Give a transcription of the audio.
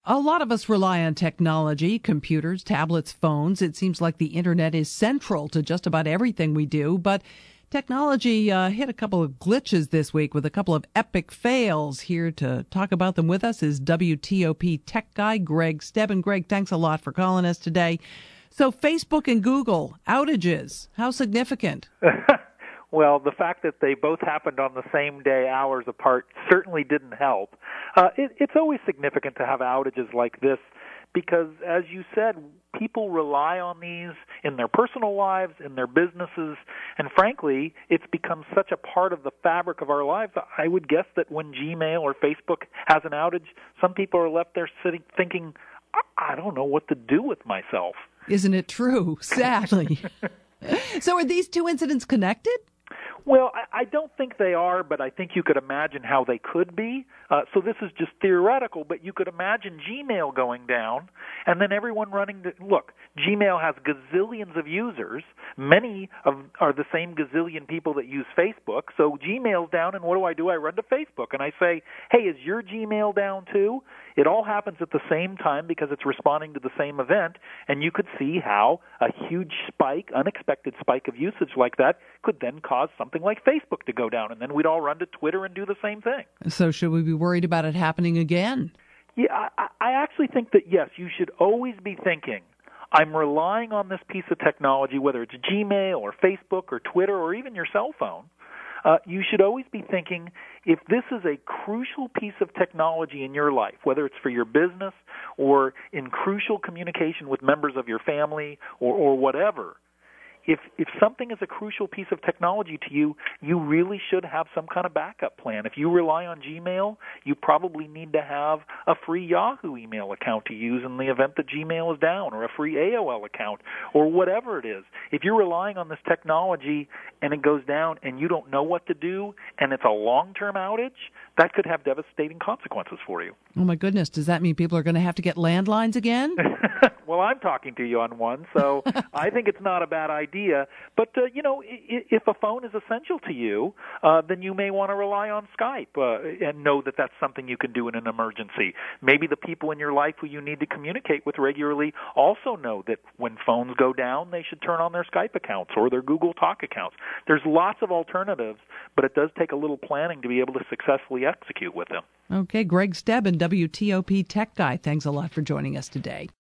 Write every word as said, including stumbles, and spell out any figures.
A lot of us rely on technology, computers, tablets, phones. It seems like the internet is central to just about everything we do, but technology uh, hit a couple of glitches this week with a couple of epic fails. Here to talk about them with us is W T O P tech guy Greg Stebbin. Greg, thanks a lot for calling us today. So Facebook and Google outages, how significant? Well, the fact that they both happened on the same day, hours apart, certainly didn't help. Uh, it, it's always significant to have outages like this because, as you said, people rely on these in their personal lives, in their businesses, and frankly, it's become such a part of the fabric of our lives. I would guess that when Gmail or Facebook has an outage, some people are left there sitting thinking, I don't know what to do with myself. Isn't it true? Sadly. So are these two incidents connected? Well, I, I don't think they are, but I think you could imagine how they could be. Uh, so this is just theoretical, but you could imagine Gmail going down and then everyone running to, look, Gmail has gazillions of users. Many of are the same gazillion people that use Facebook. So Gmail's down, and what do I do? I run to Facebook, and I say, hey, is your Gmail down too? It all happens at the same time because it's responding to the same event, and you could see how a huge spike, unexpected spike of usage like that could then cause something like Facebook to go down, and then we'd all run to Twitter and do the same thing. So should we be worried about it happening again? Yeah, I, I actually think that, yes, you should always be thinking, I'm relying on this piece of technology, whether it's Gmail or Facebook or Twitter or even your cell phone. Uh, you should always be thinking, if this is a crucial piece of technology in your life, whether it's for your business or in crucial communication with members of your family or, or whatever, If if something is a crucial piece of technology to you, you really should have some kind of backup plan. If you rely on Gmail, you probably need to have a free Yahoo email account to use in the event that Gmail is down, or a free A O L account, or whatever it is. If you're relying on this technology and it goes down and you don't know what to do and it's a long-term outage, that could have devastating consequences for you. Oh, my goodness. Does that mean people are going to have to get landlines again? Well, I'm talking to you on one, so I think it's not a bad idea. But, uh, you know, if a phone is essential to you, uh, then you may want to rely on Skype uh, and know that that's something you can do in an emergency. Maybe the people in your life who you need to communicate with regularly also know that when phones go down, they should turn on their Skype accounts or their Google Talk accounts. There's lots of alternatives, but it does take a little planning to be able to successfully execute with them. Okay, Greg Stebbin, W T O P tech guy. Thanks a lot for joining us today.